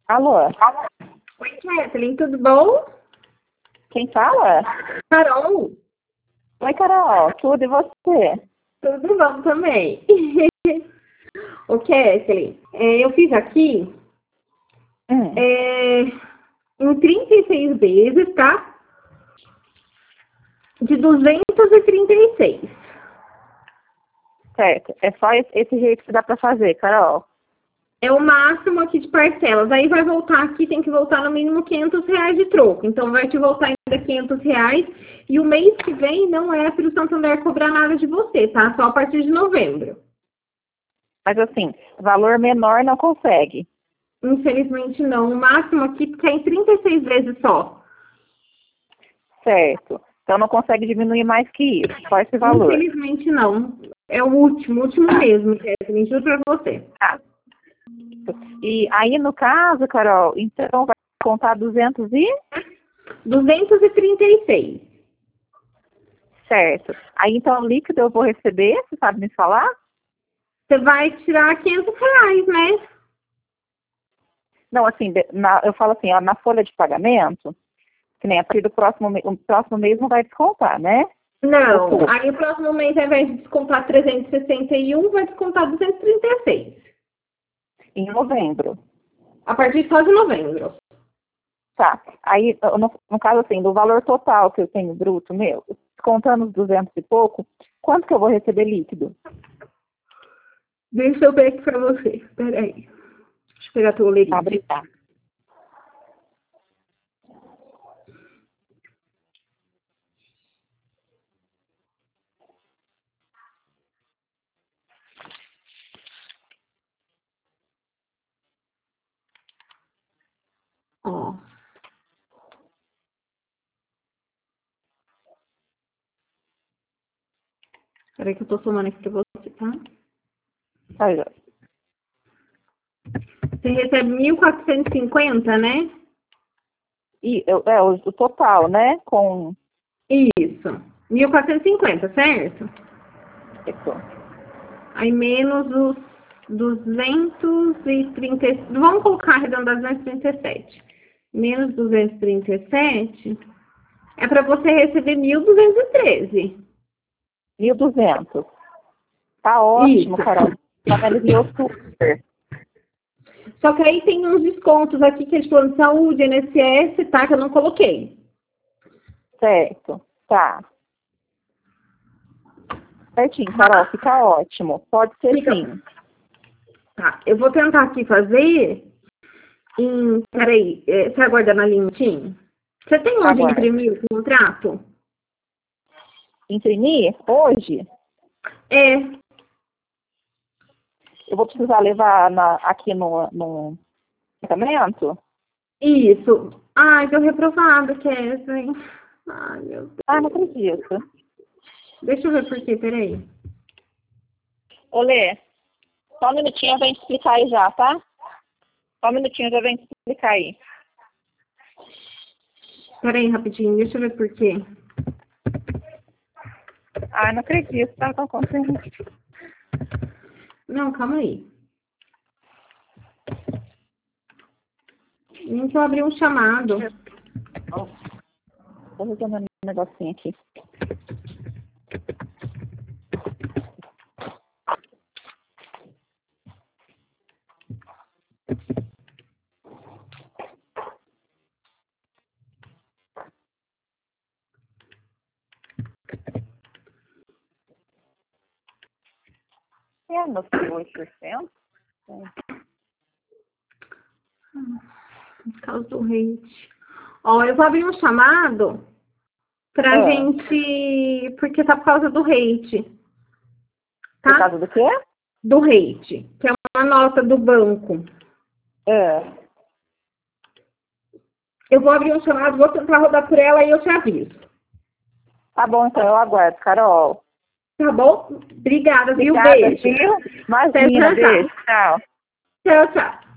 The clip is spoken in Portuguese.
Alô? Oi, Kathleen, tudo bom? Quem fala? Carol, Oi, Carol. Tudo e você? tudo bom também. Ô, Kathleen, eu fiz aqui Hum, em 36 vezes, tá? De 236. certo. É só esse jeito que dá pra fazer, Carol. É o máximo aqui de parcelas. Aí vai voltar aqui, tem que voltar no mínimo R$ 500 de troco. Então vai te voltar ainda R$ 500. E o mês que vem não é para o Santander cobrar nada de você, tá? Só a partir de novembro. Mas assim, valor menor não consegue. Infelizmente não. O máximo aqui é em 36 vezes só. Certo. Então não consegue diminuir mais que isso. Só esse valor. Infelizmente não. É o último Tá. mesmo, Kathleen, juro pra você. Tá. E aí, no caso, Carol, então vai contar 200 e... 236. Certo. Aí, então, o líquido eu vou receber, você sabe me falar? Você vai tirar R$ 500, né? Não, assim, eu falo assim, ó, na folha de pagamento, que nem a partir do o próximo mês não vai descontar, né? Não. Outubro, Aí o próximo mês, ao invés de descontar 361, vai descontar 236. em novembro. A partir só de novembro. Tá. Aí, no caso assim, do valor total que eu tenho bruto meu, descontando os 200 e pouco, quanto que eu vou receber líquido? Deixa eu ver aqui pra você. Peraí. Deixa eu pegar teu Tá, lerite. obrigada. Ó. Peraí que eu tô somando aqui pra você, tá? Tá, já. Você recebe 1.450, né? E o total, né? Com Isso. 1.450, certo? isso. Aí menos os 230. Vamos colocar arredondar 237. Menos 237 é para você receber 1.213. 1.200. Tá ótimo, Isso. Carol. Tá vendo em outubro. Só que aí tem uns descontos aqui que é de plano de saúde, INSS, tá? Que eu não coloquei. Certo. Tá. Certinho, Carol. Fica ótimo. Pode ser Fica. sim. Tá. Eu vou tentar aqui fazer em. Peraí, você aguarda na linha, Tim? Você tem onde Aguarde. imprimir o contrato? Imprimir hoje? É. Eu vou precisar levar aqui no apartamento? Isso. Ai, deu reprovado, Kevin. Ai, meu Deus. Ah, não acredito. Deixa eu ver por quê, peraí. Ô, Lê, só um minutinho eu venho te explicar aí já, tá? Só um minutinho eu já venho te explicar aí. Peraí, rapidinho, deixa eu ver por quê. Ah, não acredito, tá acontecendo. Não, calma aí. Nem que eu abri um chamado. Tô resolvendo um negocinho aqui. É, meus 8%. Por causa do hate. Ó, eu vou abrir um chamado pra Ah, gente. Porque tá por causa do hate. por Tá? causa do quê? Do hate. Que é uma nota do banco. Ah, Eu vou abrir um chamado, vou tentar rodar por ela e eu te aviso. tá bom, então eu aguardo, Carol. Tá bom? Obrigada, viu? Obrigada, Beijo. viu? Até Imagina, já, já. beijo, tchau. Tchau, tchau.